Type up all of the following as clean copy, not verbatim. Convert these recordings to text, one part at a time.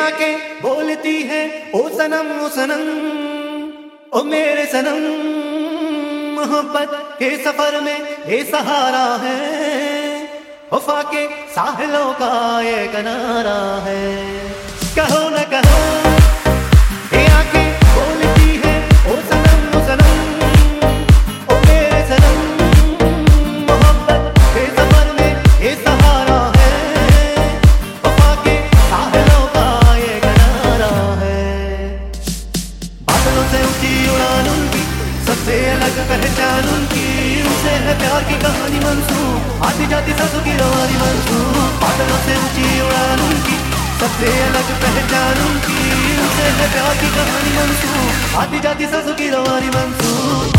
आके बोलती है ओ सनम ओ सनम, ओ मेरे सनम, मोहब्बत के सफर में ये सहारा है, वफा के साहिलों का ये किनारा है। कहो न कहो ये आके बोलती है ओ सनम ओ सनम, ओ मेरे सनम, मोहब्बत के सफर में ये सहारा है, वफा के साहिलों का ये किनारा है। बादलों से ऊंची उड़ान उनकी, सबसे अलग पहचान उनकी, उनसे है प्यार की कहानी मंसूब, आती जाती सांसों की रवानी मंसूब। बादलों से ऊंची उड़ान उनकी, सबसे अलग पहचान उनकी, उनसे है प्यार की कहानी मंसूब, आती जाती सांसों की रवानी मंसूब।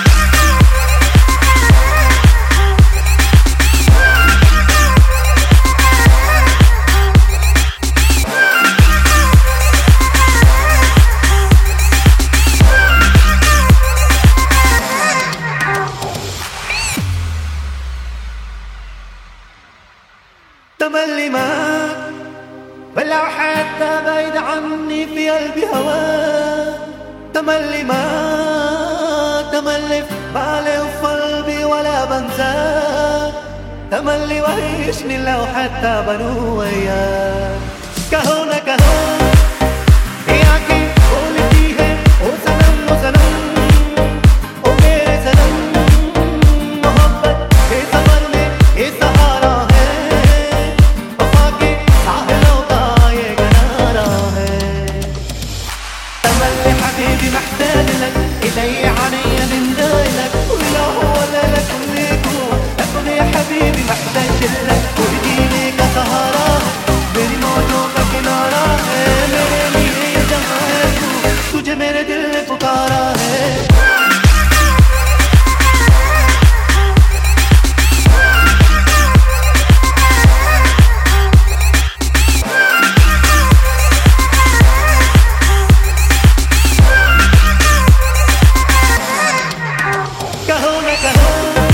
تملي معاك بلع حتى بعيد عني في قلبي هواك، تملي معاك تملي في بالي وفي قلبي ولا بنساك، تملي وحشني لو حتى بنو وياك. कहो न कहो ये आके बोलती है ओ सनम ओ सनम, ओ मेरे सनम, मोहब्बत के सफर में ये सहारा है, वफा के साहिलों का ये किनारा है। تملي حبيبي محتاج لك، إلي علي من دايلك، ولا هو ولا لك ليكون، لكن يا حبيبي محتاج لك، ويجيني كسهرة मेरी मौजों का किनारा है, मेरे लिए ये जहां है तू, तुझे मेरे दिल ने पुकारा है। कहो न कहो